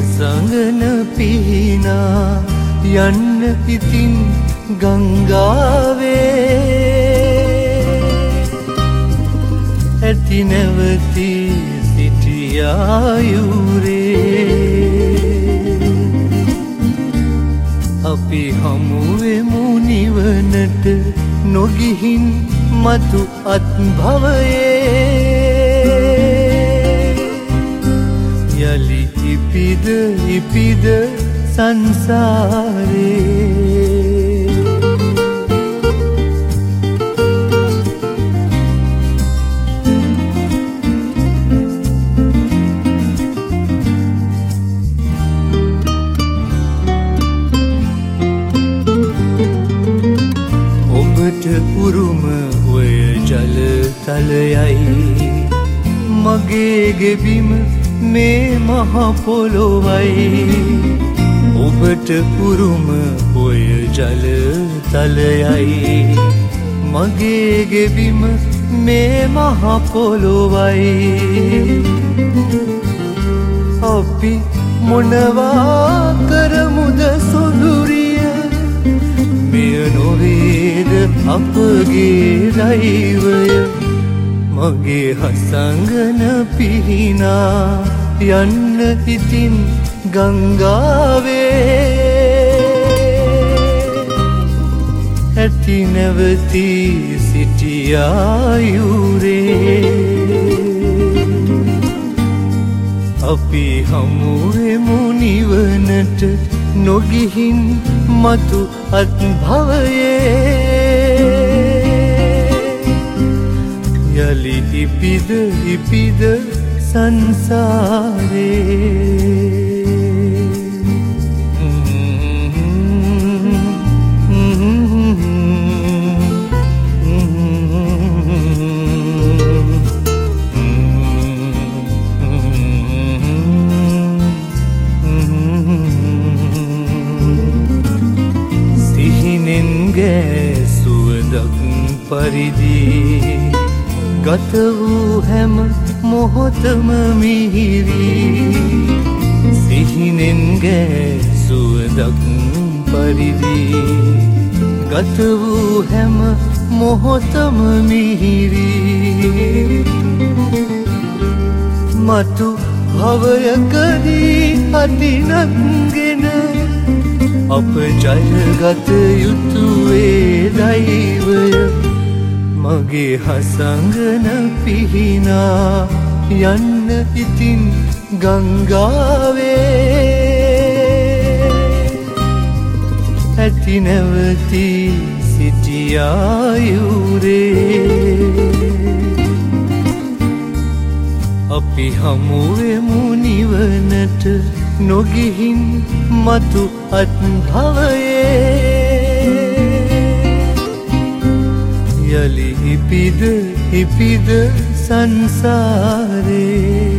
හසඟන පිහිනා යන්න ඉතින් ගංගාවේ ඇති නැවතී සිටියායුරේ අපි හමුවෙමු නිවනට නොගිහින් මතු අත්භවයේ යලි ඉපිද ඉපිද සංසාරේ උරුම ඔය ජල තලයයි මගේ ගෙබිම මේ මහ පොළොවයි ඔබට උරුම ඔය ජල තලයයි මගේ ගෙබිම මේ මහ පොළොවයි අපි මොනවා කරමුද සොඳුරිය මෙය නොවේද අපගේ දෛවය මගේ හසඟන පිහිනා යන්න ඉතින් ගංගාවේ ඇති නැවතී සිටියායුරේ අපි හමුවෙමු නිවනට නොගිහින් මතු අත්භවයේ යලි ඉපිද ඉපිද සංසාරේ සුවදක් පරිදි ගත වූ හැම මොහොතම මිහිරි සිහිනෙන් ගෑ සුවදක් පරිදි ගත වූ හැම මොහොතම මිහිරි මතු භවයකදී අදිනක්ගෙන අප ජයගත යුතුවේ දෛවය මගේ හසඟන පිහිනා යන්න ඉතින් ගංගාවේ ඇති නැවතී සිටියායුරේ අපි හමුවෙමු නිවනට නොගිහින් මතු අත්භවයේ යලි ඉපිද ඉපිද සංසාරේ